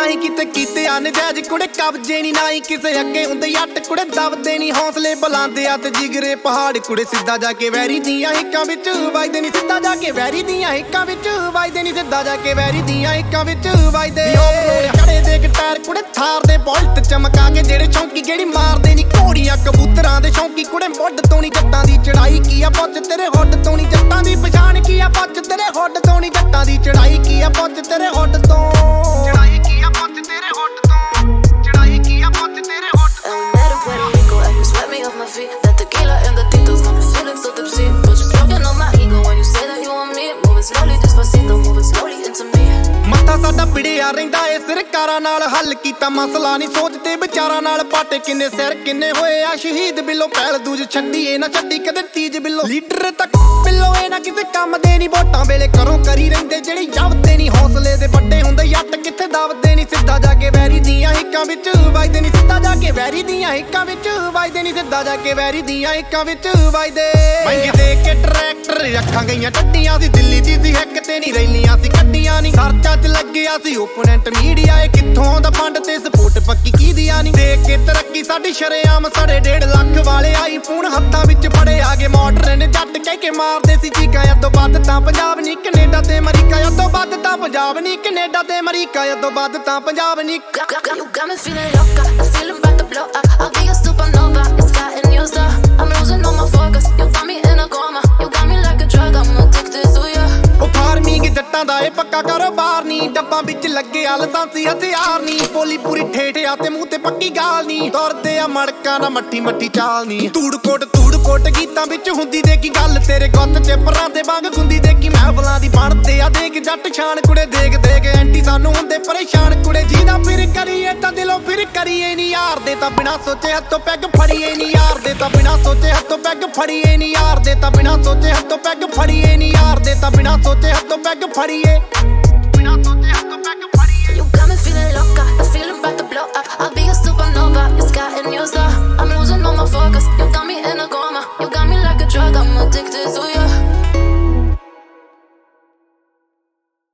ही किते कीते नजायज कुड़े कब्जे नी ना ही किसे अगे हुंदे जट कुड़े दबदे नी हौसले बुलांदे आ ते जिगरे पहाड़ कुड़े सिद्धा जाके वैरी दियां हिक्कां विच वजदे नी सिद्धा जाके वैरी दियां हिक्कां विच वजदे नी सिद्धा जाके वैरी दियां हिक्कां विच वजदे खड़े देख टायर कुड़े थार दे बोल्ट चमका के जेड़े शौंकी गेड़ी मारदे नी घोड़ियां कबूतरां दे शौंकी कुड़े मुੱਢ ਤੋਂ ਨੀ जट्टां दी चढ़ाई की आ पुੱਛ तेरे हुੱਡ ਤੋਂ ਨੀ जट्टां दी पछाण की आ पुੱਛ तेरे हुੱਡ ਤੋਂ ਨੀ जट्टां दी चढ़ाई की आ पुੱਛ तेरे हुੱਡ ਤੋਂ चढ़ाई की आ पुੱਛ तेरे हुੱਡ ਤੋਂ चढ़ाई की आ पुੱਛ तेरे हुੱਡ ਤੋਂ And no matter where we go, you swept me off my feet. That tequila and the Tito's got me feeling so tipsy. But you're stroking on my ego when you say that you want me. Moving slowly, despacito, moving slowly into me. ਮੱਥਾ ਸਾਡਾ ਪਿੜਿਆ ਰਹਿੰਦਾ ਏ ਸਰਕਾਰਾਂ ਨਾਲ ਹੱਲ ਕੀਤਾ ਮਸਲਾ ਨਹੀਂ ਸੋਚਦੇ ਵਿਚਾਰਾਂ ਨਾਲ ਪਾਟੇ ਕਿੰਨੇ ਸਿਰ ਕਿੰਨੇ ਹੋਏ ਆ ਸ਼ਹੀਦ ਬਿੱਲੋ ਪਹਿਲ ਦੂਜ ਛੱਡੀਏ ਨਾ ਛੱਡੀ ਕਦੇ ਤੀਜ ਬਿੱਲੋ ਲੀਡਰ ਤੱਕ ਬਿੱਲੋ ਇਹ ਨਾ ਕਿਸੇ ਕੰਮ ਦੇ ਨਹੀਂ ਵੋਟਾਂ ਵੇਲੇ ਕਰੋ ਕਰੀ ਰਹਿੰਦੇ ਜਿਹੜੇ ਜਬਦੇ ਨਹੀਂ ਹੌਸਲੇ ਦੇ ਵੱਡੇ ਹੁੰਦੇ ਜੱਟ ਕਿੱਥੇ ਦਬਦੇ ਨਹੀਂ ਸਿੱਧਾ ਜਾ ਕੇ ਵੈਰੀ ਦੀਆਂ ਹਿੱਕਾਂ ਵਿੱਚ ਵਜਦੇ ਨਹੀਂ ਸਿੱਧਾ ਜਾ ਕੇ ਵੈਰੀ ਦੀਆਂ ਹਿੱਕਾਂ ਵਿੱਚ ਵਜਦੇ ਨਹੀਂ ਸਿੱਧਾ ਜਾ ਕੇ ਵੈਰੀ ਦੀਆਂ ਹਿੱਕਾਂ ਵਿੱਚ ਵਜਦੇ ਮਹਿੰਗੇ ਦੇ ਕੇ ਟਰੈਕਟਰ ਅੱਖਾਂ ਗਈਆਂ ਟੱਡੀਆਂ ਸੀ ਦਿੱਲੀ ਦੀ ਸੀ ਹੈਕ ਤੇ ਨਹੀਂ ਰੈਲੀਆਂ ਸੀ ਕੱਢੀਆਂ ਨਹੀਂ ਸਰਚਾਂ 'ਚ ਲੱਗਿਆ ਸੀ ਓਪੋਨੈਂਟ ਮੀਡੀਆ ਏ ਕਿੱਥੋਂ ਦਾ ਫੰਡ ਤੇ ਸਪੋਰਟ ਪੱਕੀ ਕੀਦੀਆਂ ਨਹੀਂ ਦੇਖ ਕੇ ਤਰੱਕੀ ਸਾਡੀ ਸ਼ਰੇਆਮ 1.5 ਲੱਖ ਵਾਲੇ ਆਈਫੋਨ ਹੱਥਾਂ ਵਿੱਚ ਫੜੇ ਆਗੇ ਮਾਡਰਨ ਜੱਟ ਕਹਿ ਕੇ ਮਾਰਦੇ ਸੀ ਚੀਕਾਂ ਤੋਂ ਵੱਧ ਤਾਂ ਪੰਜਾਬ ਨਹੀਂ ਕੈਨੇਡਾ ਤੇ ਅਮਰੀਕਾ ਤੋਂ ਵੱਧ ਤਾਂ ਪੰਜਾਬ ਨਹੀਂ ਕੈਨੇਡਾ ਤੇ ਅਮਰੀਕਾ ਤੋਂ ਵੱਧ ਤਾਂ ਪੰਜਾਬ ਨਹੀਂ You got me feeling loca, the feeling about to blow up. I'll be a supernova, it's gotten used up. I'm losing all my focus, you got me in a coma. You got me like a drug, I'm addicted to you. ਉਹ farming ਜੱਟਾਂ ਦਾ ਇਹ ਪੱਕਾ ਕਾਰੋਬਾਰ ਨਹੀਂ ਡੱਬਾਂ ਵਿੱਚ ਲੱਗੇ ਆ ਲਾਇਸੈਂਸੀ ਹਥਿਆਰ ਨਹੀਂ ਬੋਲੀ ਪੂਰੀ ਠੇਠ ਆ ਤੇ ਮੂੰਹ ਤੇ ਪੱਕੀ ਗਾਲ ਨਹੀਂ ਤੁਰਦੇ ਆ ਮੜਕਾਂ ਨਾ ਮੱਠੀ ਮੱਠੀ ਚਾਲ ਨਹੀਂ ਧੂੜ ਕੋਟ ਗੀਤਾਂ ਵਿੱਚ ਹੁੰਦੀ ਦੇ ਕੀ ਗੱਲ ਤੇਰੇ ਗੁੱਤ ਚ ਪਰਾਂ ਦੇ ਵਾਂਗ ਗੁੰਦੀ ਦੇ ਕੀ ਮਹਿਫਲਾਂ ਦੀ ਬਣਦੇ ਆ ਦੇਖ ਜੱਟ ਛਾਣ ਕੁੜੇ ਦੇਖ ਐਂਟੀ ਸਾਨੂੰ ਹੁੰਦੇ ਪਰੇਸ਼ਾਨ ਕੁੜੇ ਜਿਹਦਾ ਫਿਰ ਕਰੀਏ ਤਾਂ ਦਿਲੋਂ ਫਿਰ ਕਰੀਏ ਨਹੀਂ ਯਾਰ ਦੇ ਤਾਂ ਬਿਨਾਂ ਸੋਚੇ ਹੱਥੋਂ ਪੈਗ ਫੜੀਏ ਨਹੀਂ ਯਾਰ ਦੇ ਤਾਂ ਬਿਨਾਂ ਸੋਚੇ ਹੱਥੋਂ ਪੈਗ ਫੜੀਏ ਨਹੀਂ ਯਾਰ ਦੇ ਤਾਂ ਬਿਨਾਂ ਸੋਚੇ ਹੱਥੋਂ ਪੈਗ ਫੜੀਏ ਨਹੀਂ ਯਾਰ ਦੇ ਤਾਂ ਬਿਨਾਂ ਸੋਚੇ ਹੱਥੋਂ ਪੈਗ ਫੜੀਏ ਬਿਨਾਂ ਸੋਚੇ ਹੱਥੋਂ ਪੈਗ ਫੜੀਏ You got me feeling loca, the feeling about to blow up. I'll be a supernova, it's gotten used up. I'm losing all my focus, you got